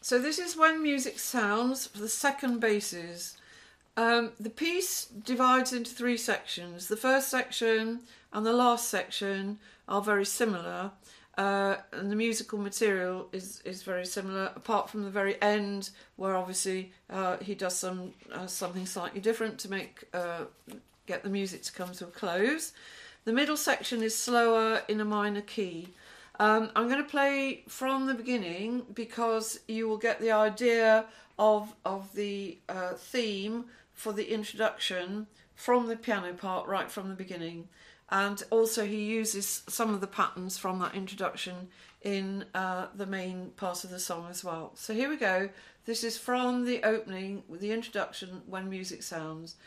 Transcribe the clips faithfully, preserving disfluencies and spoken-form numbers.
So this is When Music Sounds for the second basses. Um, the piece divides into three sections. The first section and the last section are very similar, uh, and the musical material is, is very similar, apart from the very end, where obviously uh, he does some uh, something slightly different to make uh, get the music to come to a close. The middle section is slower in a minor key. Um, I'm going to play from the beginning because you will get the idea of, of the uh, theme for the introduction from the piano part right from the beginning. And also he uses some of the patterns from that introduction in uh, the main part of the song as well. So here we go. This is from the opening, with the introduction, When Music Sounds.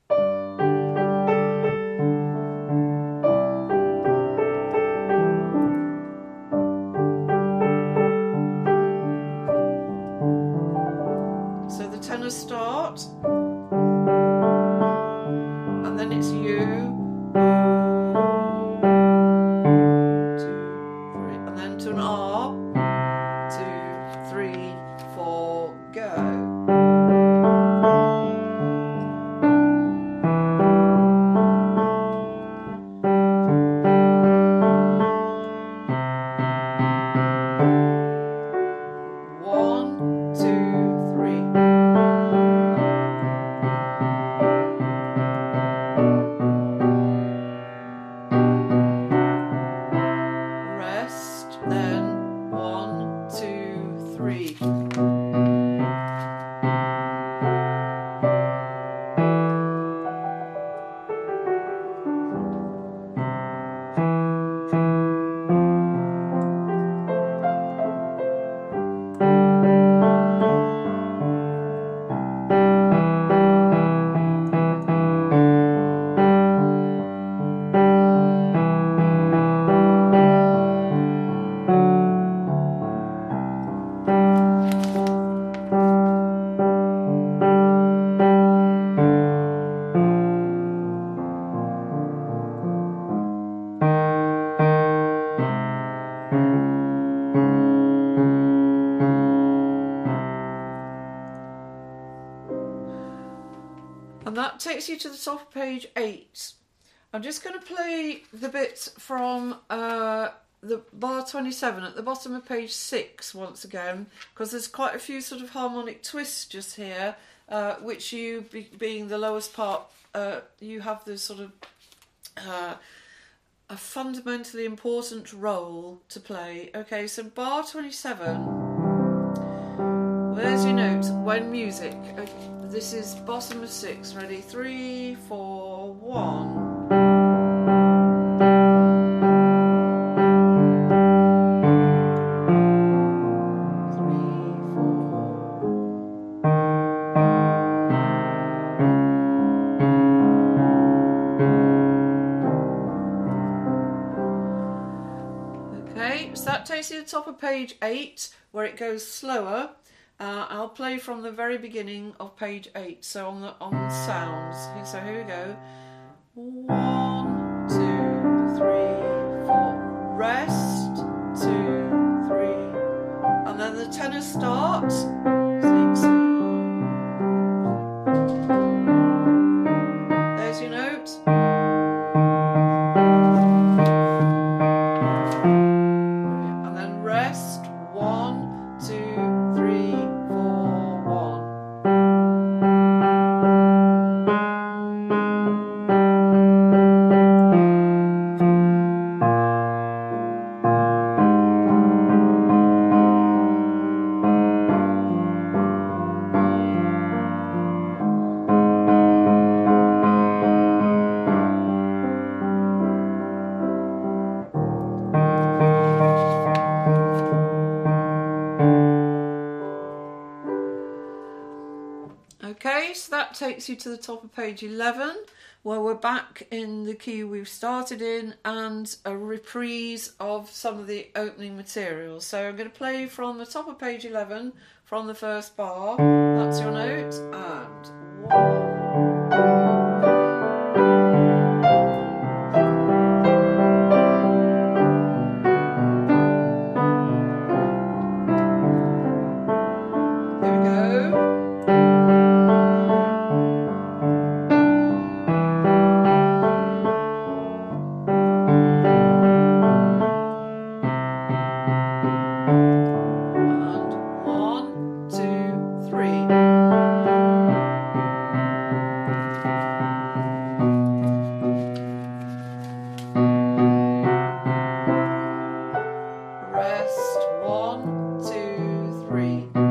Tenor start, and then it's you, two, three, and then to an R, two, three, four, go. And that takes you to the top of page eight. I'm just going to play the bits from uh, the bar twenty-seven at the bottom of page six once again, because there's quite a few sort of harmonic twists just here, uh, which you, be, being the lowest part, uh, you have the sort of uh, a fundamentally important role to play. Okay, so bar twenty-seven, where's your note? When music. Okay, this is bottom of six. Ready? Three, four, one. To the top of page eight, where it goes slower. uh, I'll play from the very beginning of page eight, so on the on sounds. So here we go. One, two, three, four. Rest, two, three, and then the tenor starts. Six. There's your note. Okay, so that takes you to the top of page eleven, where we're back in the key we've started in, and a reprise of some of the opening materials. So I'm going to play from the top of page eleven, from the first bar. That's your note, and one. three.